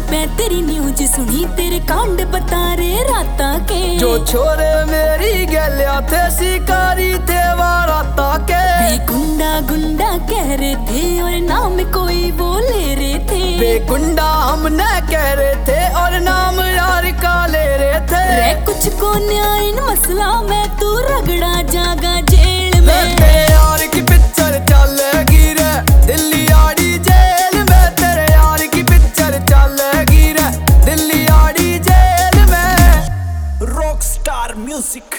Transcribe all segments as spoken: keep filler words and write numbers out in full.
मैं तेरी न्यूज सुनी, तेरे कांड बता रहे राता के। जो छोरे मेरी गलिया थे शिकारी थे वाराता के। वे गुंडा गुंडा कह रहे थे और नाम कोई वो ले रहे थे। वे गुंडा हमने कह रहे थे और नाम यार का ले रहे थे। रे कुछ को न्याय मसला मैं तू रगड़ा जागा जेल में। तेरे यार की पिक्चर चलेगी रे दिल्ली आड़ी जेल में। तेरे यार की पिक्चर चलेगी रे दिल्ली आड़ी जेल में। Rock star music.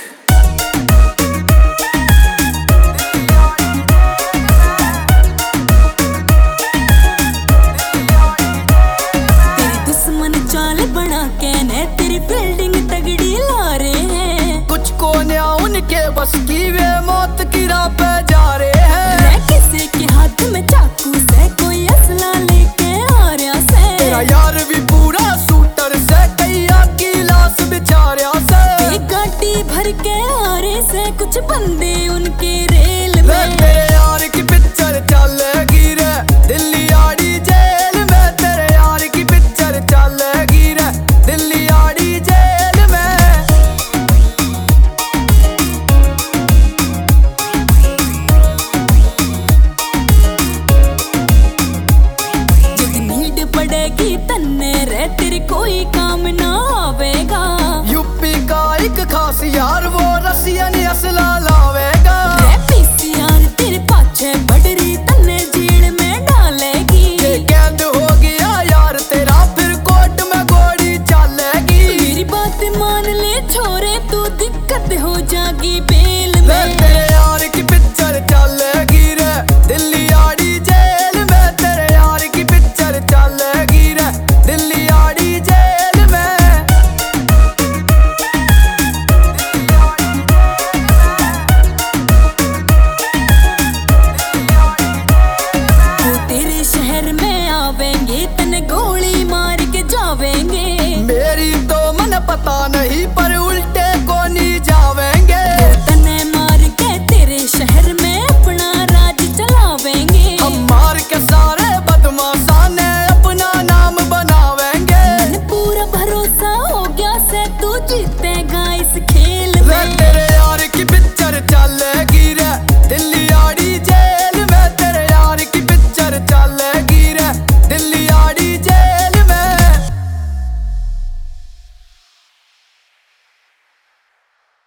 चाल बना के ने तेरी बिल्डिंग तगड़ी ला रहे हैं। कुछ को न्या उनके बस की वे मौत की राह पे जा रहे हैं। मैं किसी के हाथ में चाकू से कोई असला लेके आ रहा से। तेरा यार भी पूरा शूटर से कैया की लाश बेचारिया से। एक गाड़ी भर के आ रहे से कुछ बंदे उनके रेल में। तेरे यार की पिक्चर चलेगी रे दिल्ली आड़ी जेल में। तेरे यार की पिक्चर चले